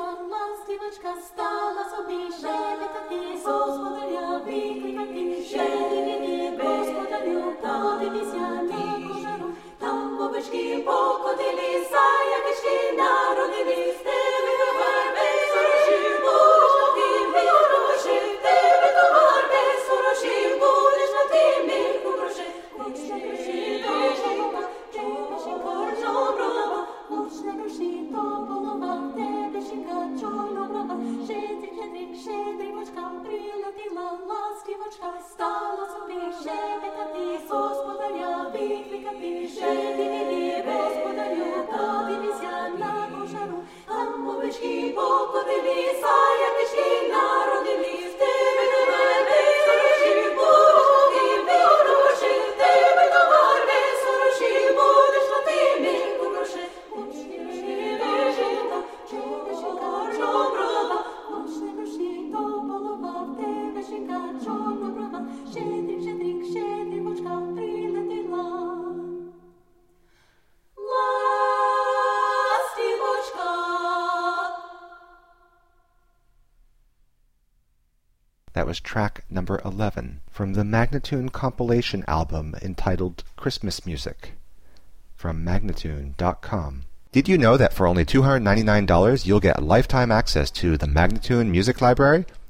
ластівочка стала собі, шепотати, господаря викликати, шепотати, господарю, подивися на кожару, там овечки покотилися, ягички народились, тебе товар без сорочів, будеш на тим грошей, тебе товар без сорочів, будеш на тим мірку грошей. Учне гроші, то голова, тебе жінка чорноброва, учне гроші, то голова, тебе жінка чорноброва, щедрівочка прилетіла, ластівочка стала собі, шепотати, господаря викликати, щедріві, господарю, подивися на кошару, там овечки покотилися, ягички народились, тебе товар без сорочів, будеш на тим грошей, тебе товар без сорочів, будеш на тим мірку грошей. Учні гроші, то жінка, чорноброва, учні гроші, то голова, в тебе жінка чорноброва, щедрівочка прилетіла. Ластівочка. That was track number 11 from the Magnatune compilation album entitled Christmas Music from Magnatune.com. Did you know that for only $299 you'll get lifetime access to the Magnatune Music Library?